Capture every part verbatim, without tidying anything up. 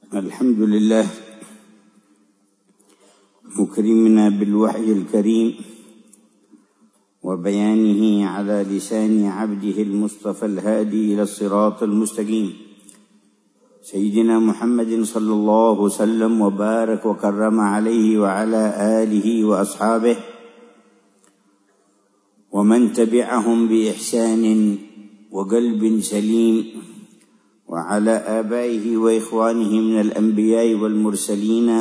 الحمد لله مكرمنا بالوحي الكريم وبيانه على لسان عبده المصطفى الهادي إلى الصراط المستقيم سيدنا محمد صلى الله وسلم وبارك وكرم عليه وعلى آله وأصحابه ومن تبعهم بإحسان وقلب سليم وعلى آبائه وإخوانه من الأنبياء والمرسلين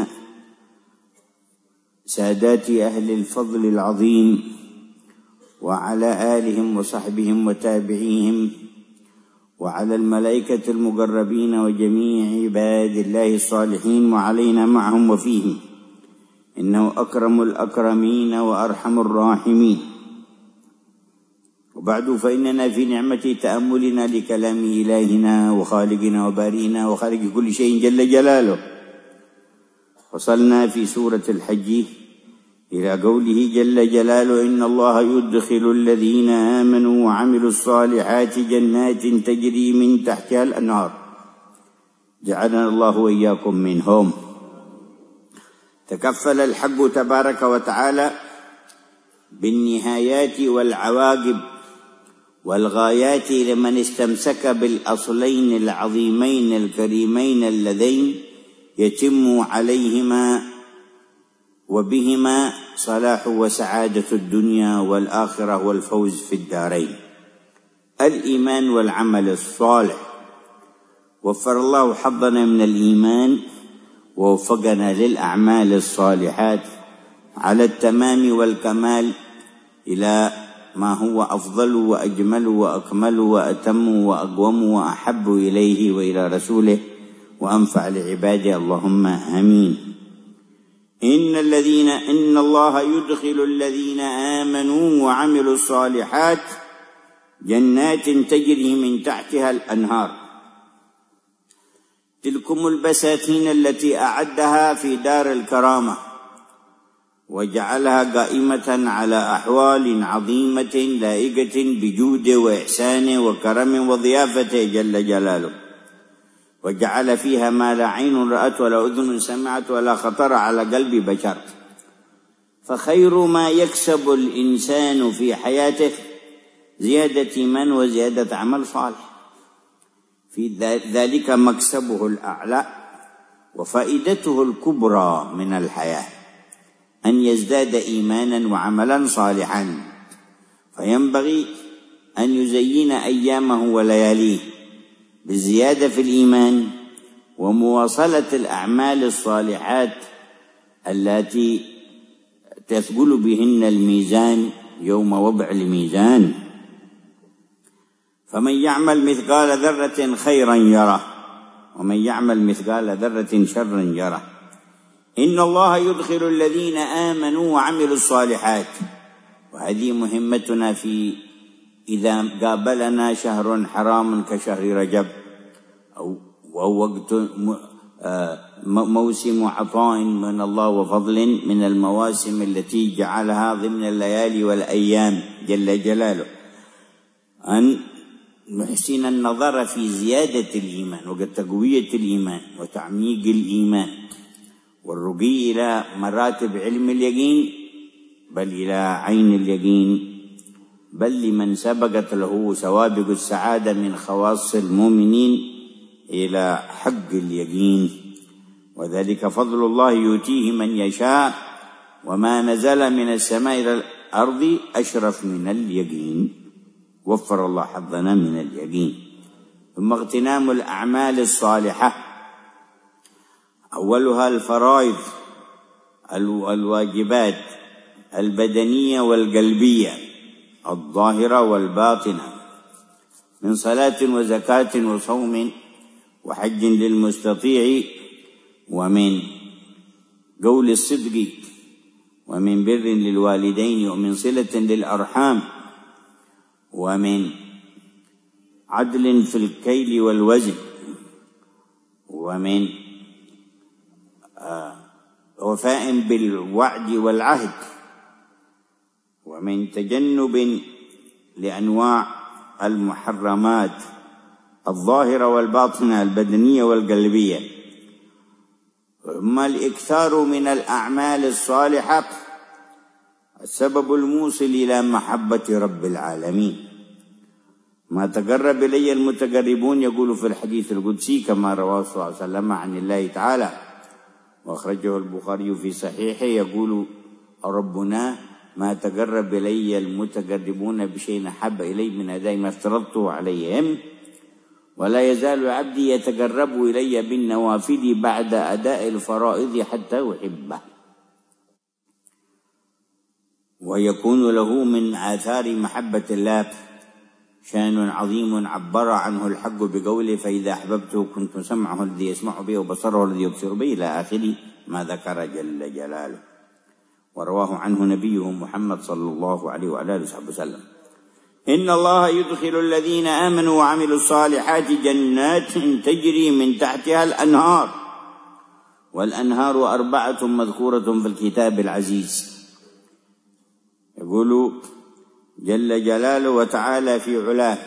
سادات أهل الفضل العظيم وعلى آلهم وصحبهم وتابعيهم وعلى الملائكة المقربين وجميع عباد الله الصالحين وعلينا معهم وفيهم إنه أكرم الأكرمين وأرحم الراحمين. وبعد فإننا في نعمة تأملنا لكلام إلهنا وخالقنا وبارئنا وخالق كل شيء جل جلاله. وصلنا في سورة الحج إلى قوله جل جلاله: إن الله يدخل الذين آمنوا وعملوا الصالحات جنات تجري من تحتها الأنهار. جعلنا الله وإياكم منهم. تكفل الحق تبارك وتعالى بالنهايات والعواقب والغايات لمن استمسك بالأصلين العظيمين الكريمين اللذين يتم عليهما وبهما صلاح وسعادة الدنيا والآخرة والفوز في الدارين: الإيمان والعمل الصالح. وفر الله حظنا من الإيمان ووفقنا للأعمال الصالحات على التمام والكمال إلى ما هو أفضل وأجمل وأكمل وأتم وأقوم وأحب إليه وإلى رسوله وأنفع لعباده، اللهم آمين. إن الذين إن الله يدخل الذين آمنوا وعملوا الصالحات جنات تجري من تحتها الأنهار. تلكم البساتين التي أعدها في دار الكرامة وجعلها قائمة على أحوال عظيمة لائقة بجود وإحسان وكرم وضيافته جل جلاله، وجعل فيها ما لا عين رأت ولا أذن سمعت ولا خطر على قلب بشر. فخير ما يكسب الإنسان في حياته زيادة إيمان وزيادة عمل صالح، في ذلك مكسبه الأعلى وفائدته الكبرى من الحياة أن يزداد إيمانا وعملا صالحا. فينبغي أن يزين أيامه ولياليه بالزيادة في الإيمان ومواصلة الأعمال الصالحات التي تثقل بهن الميزان يوم وضع الميزان. فمن يعمل مثقال ذرة خيرا يره ومن يعمل مثقال ذرة شرا يره. إن الله يدخل الذين آمنوا وعملوا الصالحات. وهذه مهمتنا في إذا قابلنا شهر حرام كشهر رجب أو ووقت موسم عطاء من الله وفضل من المواسم التي جعلها ضمن الليالي والأيام جل جلاله، أن نحسن النظر في زيادة الإيمان وتقوية الإيمان وتعميق الإيمان والرقي إلى مراتب علم اليقين، بل إلى عين اليقين، بل لمن سبقت له سوابق السعادة من خواص المؤمنين إلى حق اليقين. وذلك فضل الله يؤتيه من يشاء، وما نزل من السماء إلى الأرض أشرف من اليقين. وفر الله حظنا من اليقين. ثم اغتنام الأعمال الصالحة، أولها الفرائض الواجبات البدنية والقلبية الظاهرة والباطنة من صلاة وزكاة وصوم وحج للمستطيع، ومن قول الصدق، ومن بر للوالدين، ومن صلة للأرحام، ومن عدل في الكيل والوزن، ومن وفاء بالوعد والعهد، ومن تجنب لأنواع المحرمات الظاهرة والباطنة البدنية والقلبية، ثم الإكثار من الأعمال الصالحة السبب الموصل إلى محبة رب العالمين. ما تقرب إلي المتقربون، يقول في الحديث القدسي كما رواه صلى الله عليه وسلم عن الله تعالى وأخرجه البخاري في صحيحه، يقول ربنا ما تقرب إلي المتقربون بشيء أحب إلي من أداء ما افترضته عليهم، ولا يزال عبدي يتقرب إلي بالنوافل بعد أداء الفرائض حتى أحبه. ويكون له من آثار محبة الله شان عظيم عبر عنه الحق بقوله فإذا أحببته كنت سمعه الذي يسمع به وبصره الذي يبصر به إلى آخر ما ذكر جل جلاله. ورواه عنه نبيه محمد صلى الله عليه وعلى آله وصحبه وسلم إن الله يدخل الذين آمنوا وعملوا الصالحات جنات تجري من تحتها الأنهار، والأنهار أربعة مذكورة في الكتاب العزيز. يقول جل جلاله وتعالى في علاه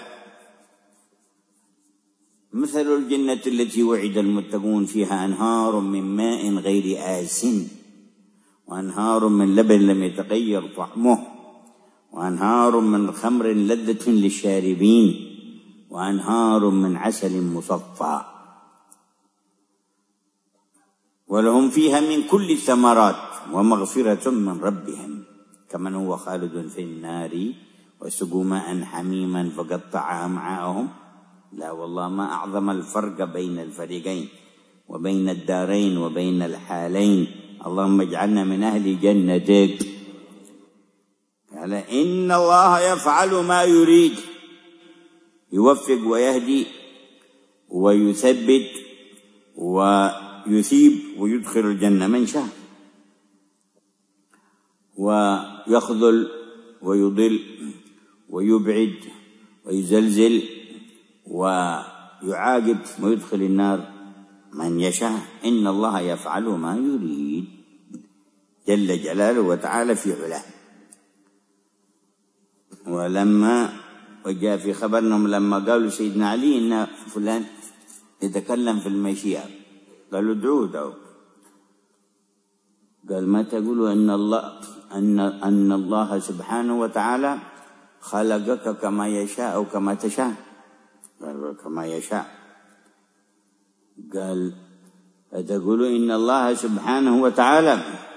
مثل الجنة التي وعد المتقون فيها أنهار من ماء غير آسن وأنهار من لبن لم يتغير طعمه وأنهار من خمر لذة للشاربين وأنهار من عسل مصفى ولهم فيها من كل الثمرات ومغفرة من ربهم كمن هو خالد في النار وسقوا ماء حميما فقطع أمعاءهم. لا والله ما أعظم الفرق بين الفريقين وبين الدارين وبين الحالين. اللهم اجعلنا من أهل جنتك. قال إن الله يفعل ما يريد، يوفق ويهدي ويثبت ويثيب ويدخل الجنة من شاء، ويخذل ويضل ويبعد ويزلزل ويعاقب ويدخل النار من يشاء. إن الله يفعل ما يريد جل جلاله وتعالى في علاه. ولما وجاء في خبرنا لما قالوا سيدنا علي إن فلان يتكلم في المشيئة قالوا ادعوه دعوه، قال ما تقولوا أن الله أن أن الله سبحانه وتعالى خلقك كما يشاء أو كما تشاء؟ قال كما يشاء. قال أتقولوا إن الله سبحانه وتعالى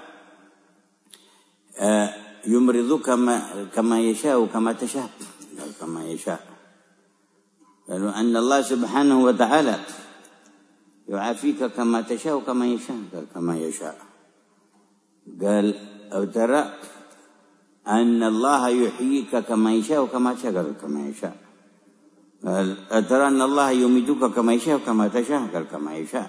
يمرضك كما كما يشاء وكما تشاء؟ قال كما يشاء. قالوا أن الله سبحانه وتعالى يعافيك كما تشاء وكما يشاء؟ قال كما يشاء. قال أو ترى أن الله يحييك كما يشاء وكما تشاء؟ قال كما يشاء. قال أترى أن الله يميتك كما يشاء وكما تشاء؟ قال كما يشاء.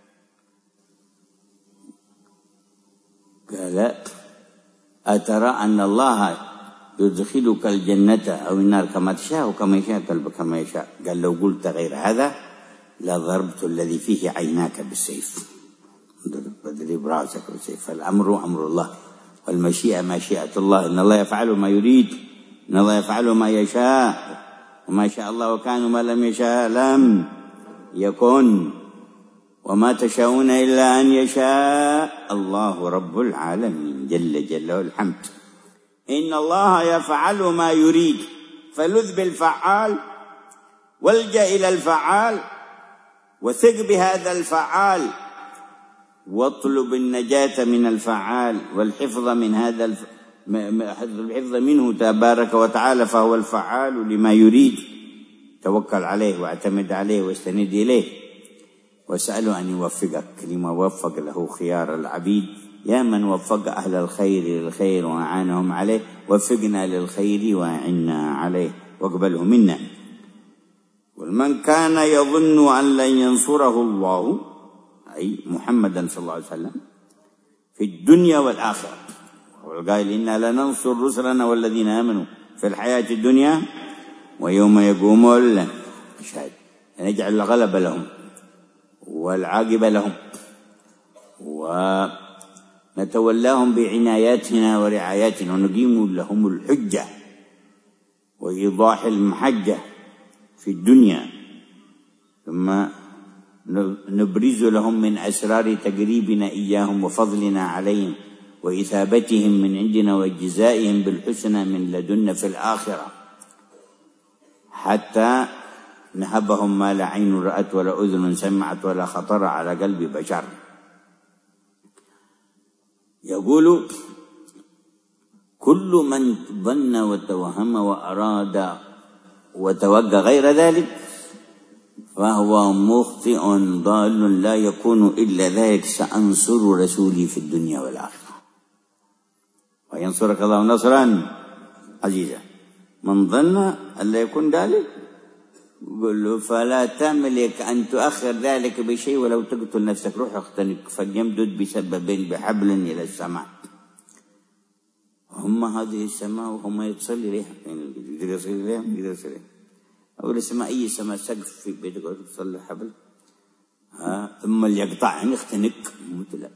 قال أترى أن الله يدخلك الجنة أو النار كما تشاء وكما يشاء؟ قال كما يشاء. قال لو قلت غير هذا لضربت الذي فيه عيناك بالسيف، بضرب راسك بالسيف. فالأمر أمر الله والمشيئة مشيئة الله. إن الله يفعل ما يريد، إن الله يفعل ما يشاء، وما شاء الله وكان وما لم يشاء لم يكن، وما تشاءون إلا أن يشاء الله رب العالمين جل جلاله الحمد. إن الله يفعل ما يريد، فلذ بالفعال والجأ إلى الفعال وثق بهذا الفعال واطلب النجاة من الفعال والحفظ من هذا الف... الحفظ منه تبارك وتعالى، فهو الفعال لما يريد. توكل عليه واعتمد عليه واستند إليه واسأله أن يوفقك لما وفق له خيار العبيد. يا من وفق أهل الخير للخير وأعانهم عليه، وفقنا للخير وأعنا عليه واقبله منا. ومن كان يظن أن لن ينصره الله أي محمدا صلى الله عليه وسلم في الدنيا والآخرة، والقائل إنا لننصر رسلنا والذين آمنوا في الحياة الدنيا ويوم يقوم الأشهاد، نجعل الغلب لهم والعاقبة لهم ونتولاهم بعناياتنا ورعاياتنا ونقيم لهم الحجة وإيضاح المحجة في الدنيا، ثم نبرز لهم من أسرار تقريبنا إياهم وفضلنا عليهم وإثابتهم من عندنا وجزائهم بالحسنى من لدنا في الآخرة، حتى نهبهم ما لا عين رأت ولا أذن سمعت ولا خطر على قلب بشر. يقول: كل من ظن وتوهم وأراد وتوقع غير ذلك فهو مخطئ ضال لا يكون إلا ذلك. سأنصر رسولي في الدنيا والآخرة وينصرك الله نصرا عزيزا. من ظن أن لا يكون ذلك قل له: فلا تملك أن تؤخر ذلك بشيء ولو تقتل نفسك، روح اختنق فليمدد بسبب بحبل إلى السماء. هم هذه السماء وهم يتصل إليها، يقدر يصل إليها يقدر يصل إليها. أول السماء أي سماء سقف في بيتك تصلي حبل، ها ثم اللي يقطع يختنق مثلا،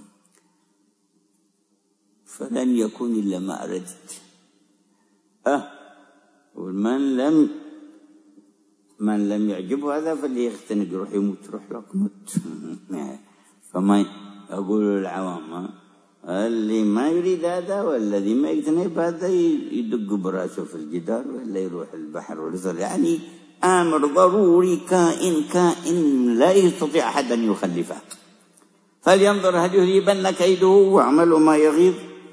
فلن يكون إلا ما أردت. أه ومن لم من لم يعجبه هذا فليختنق، يروح يموت، روح لك موت. فما أقول العوام اللي ما يريد هذا والذي ما يقتنع بهذا يدق براسه في الجدار ولا يروح البحر ويصل. يعني أمر ضروري كائن كائن لا يستطيع أحد أن يخلفه. فلينظر هل يذهبن كيده واعملوا ما يغيظ.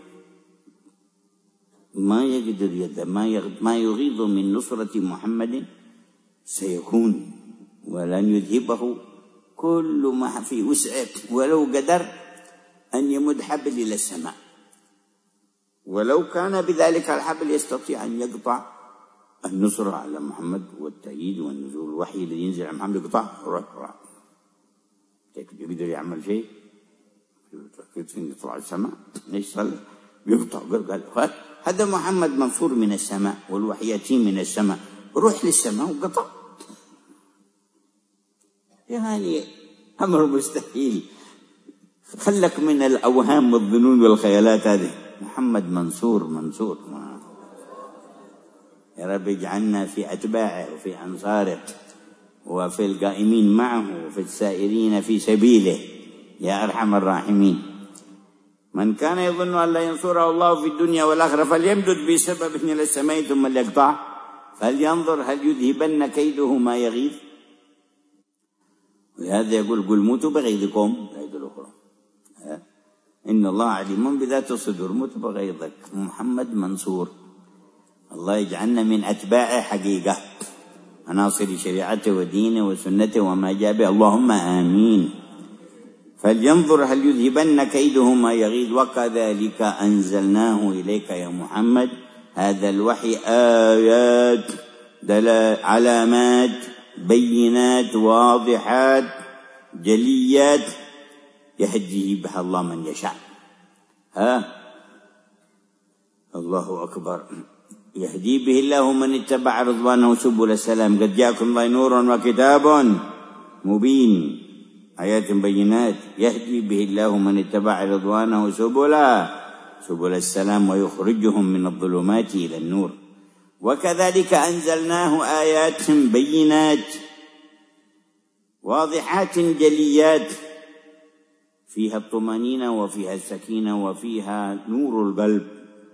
ما يقدر يد ما يغيظ من نصرة محمد سيكون، ولن يذهبه كل ما في وسعه، ولو قدر أن يمد حبل إلى السماء، ولو كان بذلك الحبل يستطيع أن يقطع النصرة على محمد والتأييد والنزول الوحي الذي ينزل على محمد، يقطع روح روح. يقدر يعمل شيء يطلع السماء يصل يقطع. قال هذا محمد منصور من السماء والوحي يأتي من السماء، روح للسماء وقطع. يعني أمر مستحيل. خلك من الأوهام والظنون والخيالات هذه. محمد منصور منصور. يا رب اجعلنا في أتباعه وفي أنصاره وفي القائمين معه وفي السائرين في سبيله يا أرحم الراحمين. من كان يظن أن لا ينصره الله في الدنيا والآخرة فليمدد بسبب إلى السماء ثم ليقطع، فلينظر هل يذهبن كيده ما يغيظ. ولهذا يقول: قل موتوا بغيظكم. الآية الأخرى: إن الله عليم بذات الصدور. موت بغيظك. محمد منصور. الله يجعلنا من أتباعه حقيقة، عناصر شريعته ودينه وسنته وما جاء به، اللهم آمين. فلينظر هل يذهبن كيده ما يغيظ. وكذلك أنزلناه إليك يا محمد، هذا الوحي آيات دلالات علامات بينات واضحات جليات يهدي بها الله من يشاء. ها الله أكبر. يهدي به الله من اتبع رضوانه سبل السلام. قد جاءكم الله نور وكتاب مبين آيات بينات يهدي به الله من اتبع رضوانه سبل سبل السلام ويخرجهم من الظلمات إلى النور. وكذلك أنزلناه آيات بينات واضحات جليات فيها الطمأنينة وفيها السكينة وفيها نور القلب.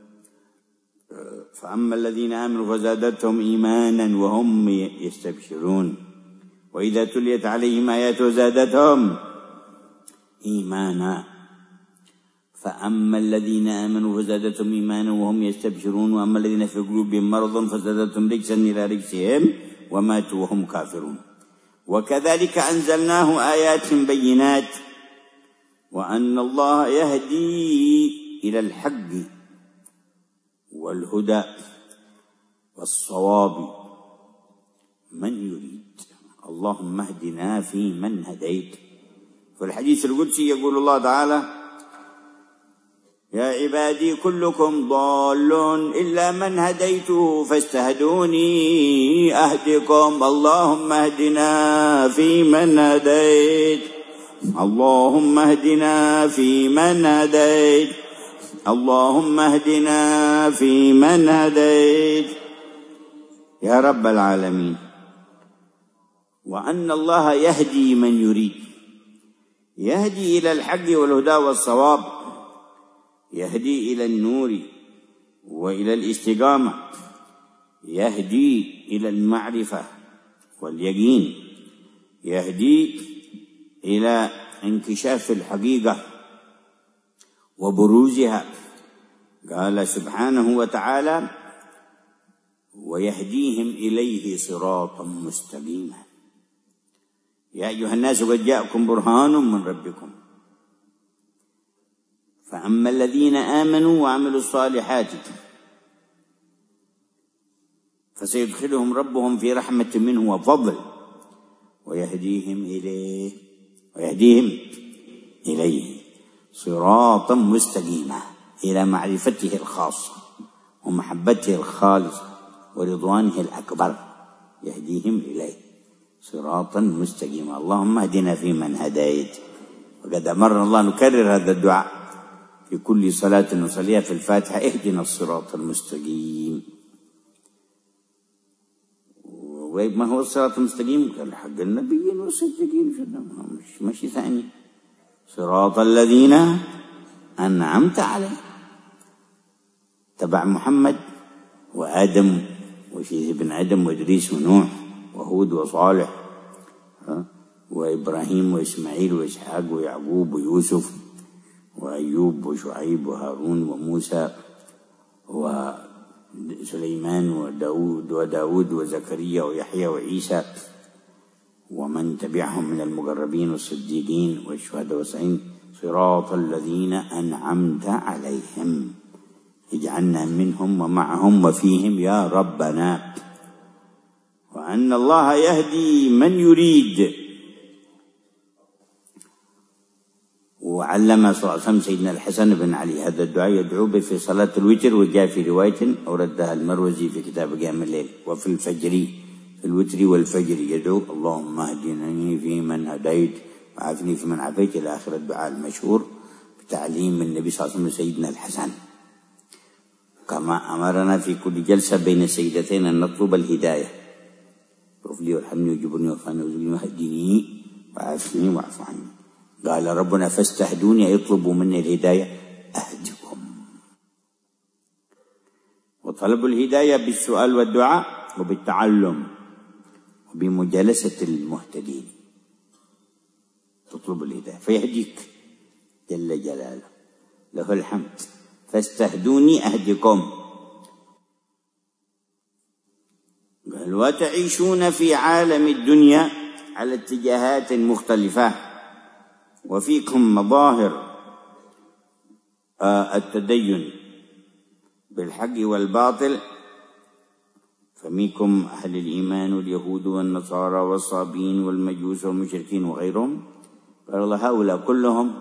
فأما الذين آمنوا فزادتهم إيمانا وهم يستبشرون، وإذا تليت عليهم آياته زادتهم إيمانا. فأما الذين آمنوا فزادتهم إيمانا وهم يستبشرون، وأما الذين في قلوبهم مرض فزادتهم رجسا إلى رجسهم وماتوا وهم كافرون. وكذلك أنزلناه آيات بينات وأن الله يهدي إلى الحق والهدى والصواب من يريد. اللهم اهدنا في من هديت. في الحديث القدسي يقول الله تعالى: يا عبادي كلكم ضال إلا من هديته فاستهدوني أهدكم. اللهم اهدنا في من هديت. اللهم اهدنا في من هديت. اللهم اهدنا في من هديت يا رب العالمين. وأن الله يهدي من يريد، يهدي إلى الحق والهدى والصواب، يهدي إلى النور وإلى الاستقامة، يهدي إلى المعرفة واليقين، يهدي إلى انكشاف الحقيقة وبروزها. قال سبحانه وتعالى: ويهديهم إليه صراطا مستقيما. يا أيها الناس قد جاءكم برهان من ربكم فأما الذين آمنوا وعملوا الصالحات فسيدخلهم ربهم في رحمة منه وفضل ويهديهم إليه ويهديهم إليه صراطا مستقيما، إلى معرفته الخاصة ومحبته الخالصة ورضوانه الأكبر، يهديهم إليه صراطا مستقيما. اللهم اهدنا فيمن هديت. وقد أمرنا الله نكرر هذا الدعاء في كل صلاة نصليها في الفاتحة: اهدنا الصراط المستقيم. وما هو الصراط المستقيم؟ قال: حق النبيين والصديقين، مش ماشي ثاني. صراط الذين أنعمت عليهم، تبع محمد وآدم وشيخ ابن آدم وإدريس ونوح وهود وصالح وإبراهيم وإسماعيل وإسحاق ويعقوب ويوسف وأيوب وشعيب وهارون وموسى وسليمان وداود وداود وزكريا ويحيى وعيسى ومن تبعهم من المقربين والصديقين والشهداء والصالحين. صراط الذين أنعمت عليهم، اجعلنا منهم ومعهم وفيهم يا ربنا. وأن الله يهدي من يريد. وعلم صلى الله عليه وسلم سيدنا الحسن بن علي هذا الدعاء يدعو به في صلاة الوتر، وجاء في رواية أوردها المروزي في كتاب قيام الليل: وفي الفجر، في الوتر والفجر يدعو: اللهم اهدني فيمن هديت وعافني فيمن عافيت، إلى آخر الدعاء المشهور بتعليم النبي صلى الله عليه وسلم سيدنا الحسن. كما أمرنا في كل جلسة بين السيدتين أن نطلب الهداية: اغفر لي وارحمني وجبرني وارفعني وارزقني واهدني وعافني واعف عني. قال ربنا: فاستهدوني، يطلبوا مني الهداية أهدكم. وطلب الهداية بالسؤال والدعاء وبالتعلم وبمجالسة المهتدين. تطلب الهداية فيهديك جل جلاله، له الحمد. فاستهدوني أهدكم. قال: وتعيشون في عالم الدنيا على اتجاهات مختلفة، وفيكم مظاهر التدين بالحق والباطل، فمنكم أهل الإيمان واليهود والنصارى والصابين والمجوس والمشركين وغيرهم. قال الله: هؤلاء كلهم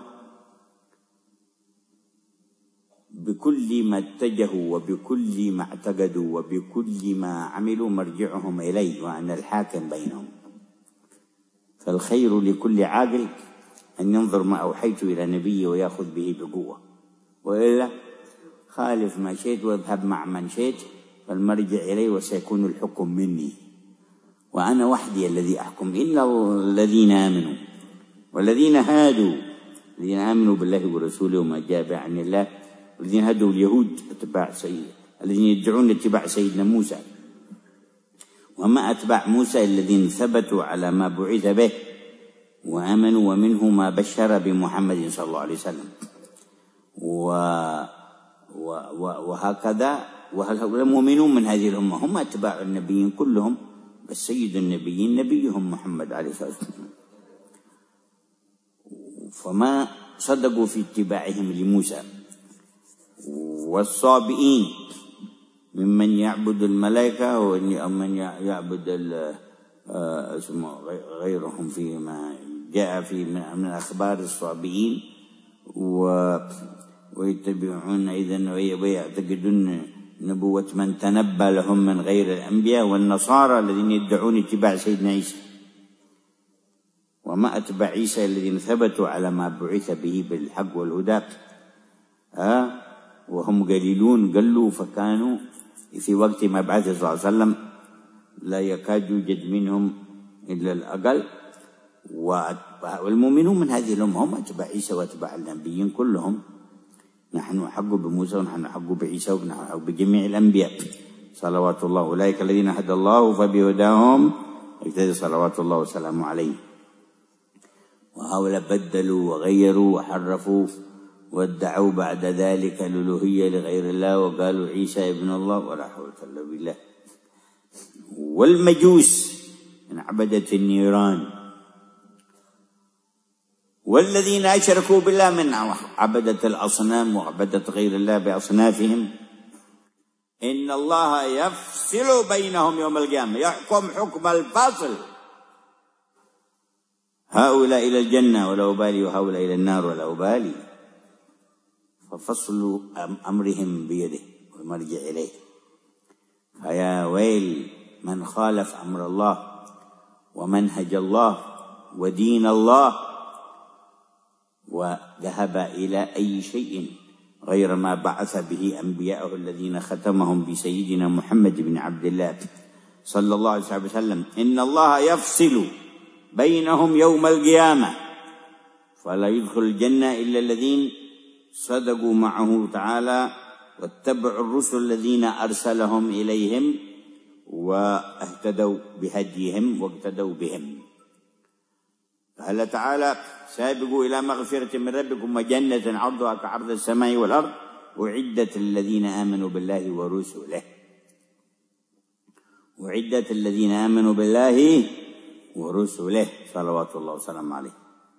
بكل ما اتجهوا وبكل ما اعتقدوا وبكل ما عملوا مرجعهم إلي، وأنا الحاكم بينهم. فالخير لكل عاقل أن ينظر ما أوحيت إلى نبيه ويأخذ به بقوة، وإلا خالف ما شئت واذهب مع من شئت، فالمرجع إلي وسيكون الحكم مني، وأنا وحدي الذي أحكم. إلا الذين آمنوا والذين هادوا، الذين آمنوا بالله ورسوله وما جاء عن الله، والذين هادوا اليهود اتباع سيد الذين يدعون اتباع سيدنا موسى، وما أتباع موسى الذين ثبتوا على ما بعث به وآمنوا، ومنه ما بشر بمحمد صلى الله عليه وسلم. و... و... و... وهكذا، وهؤلاء المؤمنون من هذه الأمة هم أتباع النبيين كلهم، بس سيد النبيين نبيهم محمد عليه الصلاة والسلام. فما صدقوا في اتباعهم لموسى. والصابئين ممن يعبد الملائكة ومن يعبد غيرهم، فيما جاء في من أخبار الصابئين، ويتبعون إذن ويعتقدون نبوة من تنبأ لهم من غير الأنبياء. والنصارى الذين يدعون اتباع سيدنا عيسى، وما أتباع عيسى الذين ثبتوا على ما بعث به بالحق والهدى، ها وهم قليلون قلوا، فكانوا في وقت ما بعث صلى الله عليه وسلم لا يكاد يوجد منهم إلا الأقل. والمؤمنون من هذه الأمة هم أتباع عيسى وأتباع النبيين كلهم. نحن أحق بموسى ونحن أحق بعيسى ونحن أحق بجميع الأنبياء صلوات الله. أولئك الذين هدى الله فبهداهم اقتدي صلوات الله وسلامه عليه. وهؤلاء بدلوا وغيروا وحرفوا وادعوا بعد ذلك الألوهية لغير الله وقالوا عيسى ابن الله ولا حول إلا بالله. والمجوس من عبدة النيران، والذين أشركوا بالله من عبدة الأصنام وعبدة غير الله بأصنافهم. إن الله يفصل بينهم يوم القيامة، يحكم حكم الفصل، هؤلاء إلى الجنة ولا أبالي وهؤلاء إلى النار ولا أبالي. ففصل أمرهم بيده والمرجع إليه. فيا ويل من خالف أمر الله ومنهج الله ودين الله وذهب إلى أي شيء غير ما بعث به أنبياءه الذين ختمهم بسيدنا محمد بن عبد الله صلى الله عليه وسلم. إن الله يفصل بينهم يوم القيامة فلا يدخل الجنة إلا الذين صدقوا معه تعالى واتبعوا الرسل الذين أرسلهم إليهم واهتدوا بهديهم واقتدوا بهم. قال تعالى: سابقوا إلى مغفرة من ربكم وجنة عرضها كعرض السماء والأرض أعدت للذين آمنوا بالله ورسله. أعدت الذين آمنوا بالله ورسله صلوات الله وسلامه عليه.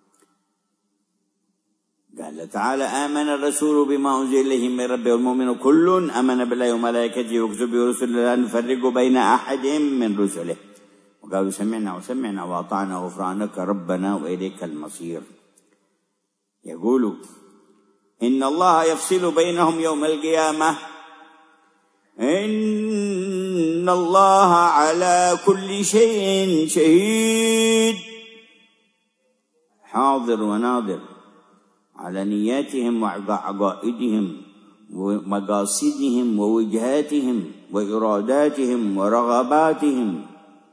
قال تعالى: آمن الرسول بما أنزل إليه من ربه والمؤمن كل آمن بالله وملائكته وكتبه ورسله لا نفرق بين أحد من رسله وقالوا سمعنا وسمعنا وأطعنا غفرانك ربنا وإليك المصير. يقول: إن الله يفصل بينهم يوم القيامة إن الله على كل شيء شهيد، حاضر وناظر على نياتهم وعقائدهم ومقاصدهم ووجهاتهم وإراداتهم ورغباتهم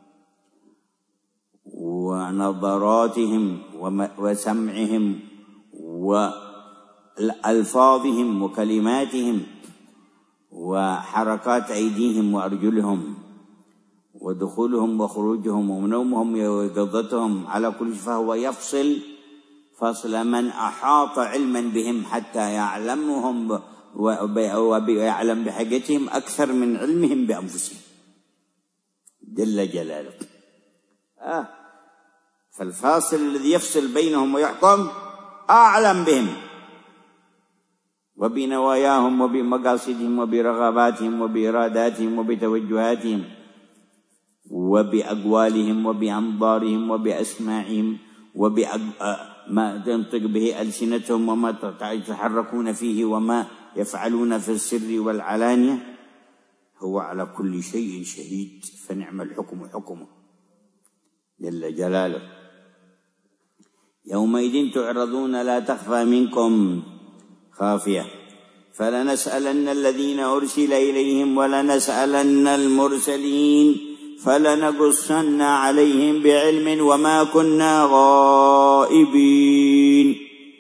ونظراتهم وسمعهم وألفاظهم وكلماتهم وحركات أيديهم وأرجلهم ودخولهم وخروجهم ونومهم ويقظتهم على كل شيء. فهو يفصل فصل من أحاط علما بهم حتى يعلمهم ويعلم بحاجتهم أكثر من علمهم بأنفسهم جل جلاله. آه فالفاصل الذي يفصل بينهم ويحكم أعلم بهم وبنواياهم وبمقاصدهم وبرغباتهم وبإراداتهم وبتوجهاتهم وبأقوالهم وبأنظارهم وبأسماعهم وبما تنطق به ألسنتهم وما يتحركون فيه وما يفعلون في السر والعلانية. هو على كل شيء شهيد فنعم الحكم حكمه جل جلاله. يومئذ تعرضون لا تخفى منكم خافية فلنسألن الذين أرسل إليهم ولنسألن المرسلين فلنقصن عليهم بعلم وما كنا غائبين.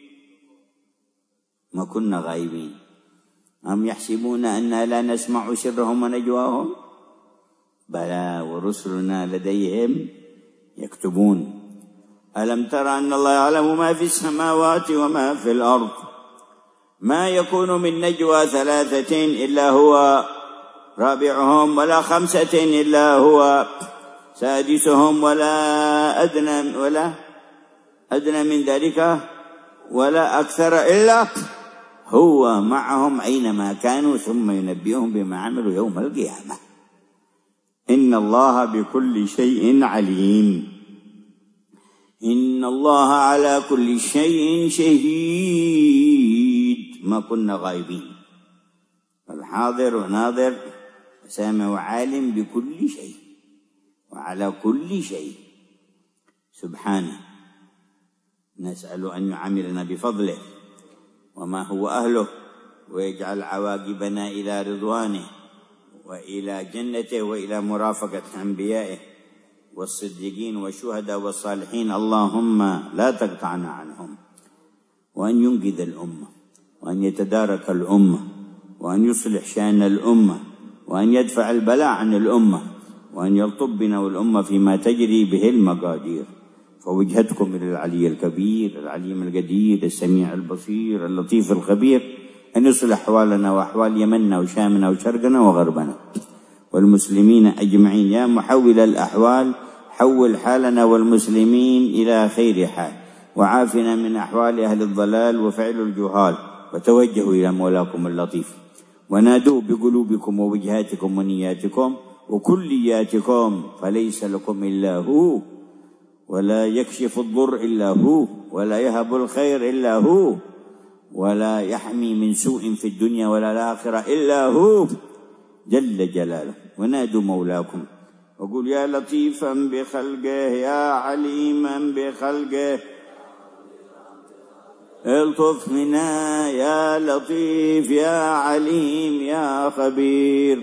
ما كنا غائبين. أم يحسبون أننا لا نسمع سرهم ونجواهم بلى ورسلنا لديهم يكتبون. ألم تر أن الله يعلم ما في السماوات وما في الأرض ما يكون من نجوى ثلاثة إلا هو رابعهم ولا خمسة إلا هو سادسهم ولا أدنى ولا أدنى من ذلك ولا أكثر إلا هو معهم أينما كانوا ثم ينبئهم بما عملوا يوم القيامة. إن الله بكل شيء عليم. إن الله على كل شيء شهيد. ما كنا غائبين. الحاضر وناظر سامع وعالم بكل شيء وعلى كل شيء سبحانه. نسأل أن يعاملنا بفضله وما هو أهله ويجعل عواقبنا إلى رضوانه وإلى جنته وإلى مرافقة أنبيائه والصديقين والشهداء والصالحين اللهم لا تقطعنا عنهم، وأن ينقذ الأمة، وأن يتدارك الأمة، وأن يصلح شأن الأمة، وأن يدفع البلاء عن الأمة، وأن يلطف بنا والأمة فيما تجري به المقادير. فوجهتكم إلى العلي الكبير العليم القدير السميع البصير اللطيف الخبير أن يصلح أحوالنا وأحوال يمننا وشامنا وشرقنا وغربنا والمسلمين أجمعين. يا محول الأحوال حول حالنا والمسلمين إلى خير حال، وعافنا من أحوال أهل الضلال وفعل الجهال، وتوجهوا إلى مولاكم اللطيف ونادوا بقلوبكم ووجهاتكم ونياتكم وكلياتكم، فليس لكم إلا هو، ولا يكشف الضر إلا هو، ولا يهب الخير إلا هو، ولا يحمي من سوء في الدنيا ولا الآخرة إلا هو جل جلاله. ونادوا مولاكم وقول يا لطيفا بخلقه يا عليما بخلقه الطف منا يا لطيف يا عليم يا خبير.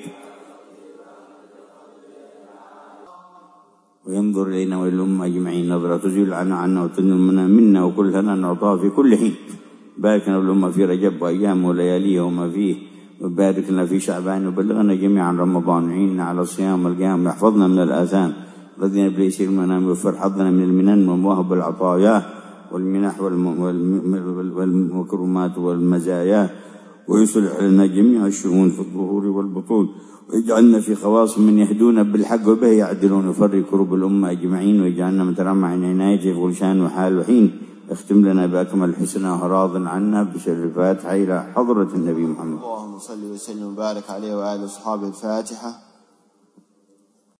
وينظر إلينا والأمة أجمعين نظرة تزيل عنا عنا وتنمنا منا وكلنا نعطاها في كل حين. بارك لنا الأمة في رجب وأيام ولياليه وما فيه، وبارك لنا في شعبان، وبلغنا جميعا رمضان، عيننا على الصيام والقيام، واحفظنا من الآثام، رضينا بليسير المنام وفر حظنا من المنن والمواهب والعطايا والمنح والمكرمات والمزايا، ويصلح لنا جميع الشؤون في الظهور والبطون، ويجعلنا في خواص من يهدون بالحق وبه يعدلون، ويفرج كروب الأمة أجمعين، ويجعلنا مترمع عن عنايته في كل شان وحال وحين. اختم لنا بأكمل الحسنى وراض عنا بسر الفاتحة إلى حضرة النبي محمد. اللهم صل وسلم وبارك عليه وآله وصحابه. الفاتحة.